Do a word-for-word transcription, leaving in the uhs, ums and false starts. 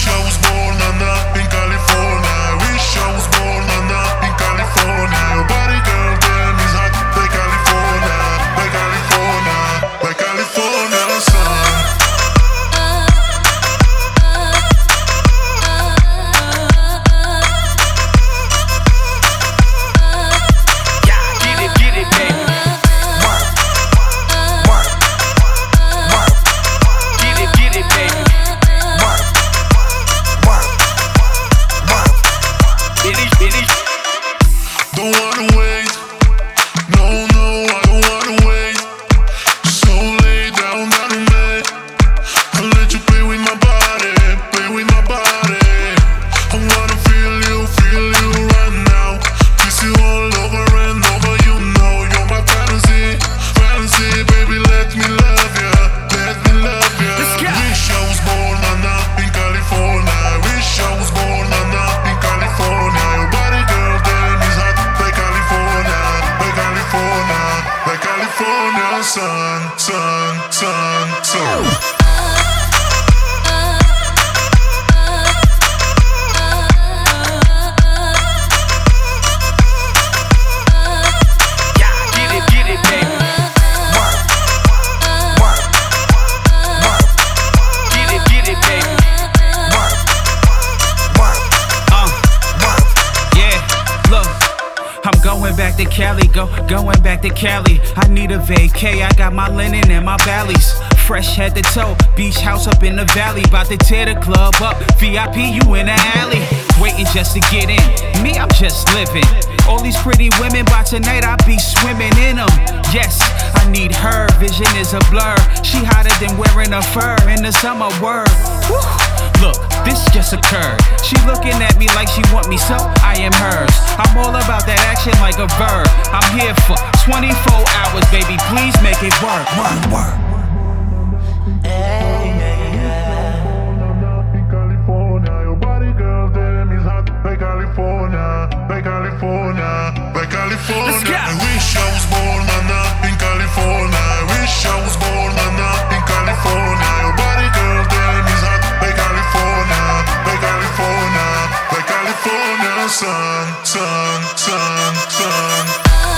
I was born and up in California. I wish I was born and up in California. Your body, girl, damn is hot like California, like California, like California sun. Don't wanna wait, no, no, I don't wanna wait. So lay down, down on me. I'll let you play with my body, play with my body. I wanna feel you, feel you right now. Kiss you all over and over, you know you're my fantasy, fantasy, baby, let me love ya, let me love ya. Wish I was born and up in California. I wish I was born and up in California. Your body, girl, damn is hot like California, like California, like California sun, sun, sun, sun. I'm going back to Cali, go, going back to Cali. I need a vacay, I got my linen and my valleys. Fresh head to toe, beach house up in the valley. About to tear the club up, V I P you in the alley. Waiting just to get in, me I'm just living. All these pretty women, by tonight I be swimming in them. Yes, I need her, vision is a blur. She hotter than wearing a fur in the summer word. Woo. Look, this just occurred. She looking at me like she want me, so I am hers. I'm all about that action like a verb. I'm here for twenty-four hours, baby, please make it work. Work, work. Hey, hey, yeah. California, your body, girl, damn is hot like California, like California, like California. I wish I was born and up in California. I wish I was born and up in California. Your body, girl, damn is hot like California, like California, like California sun, sun, sun, sun.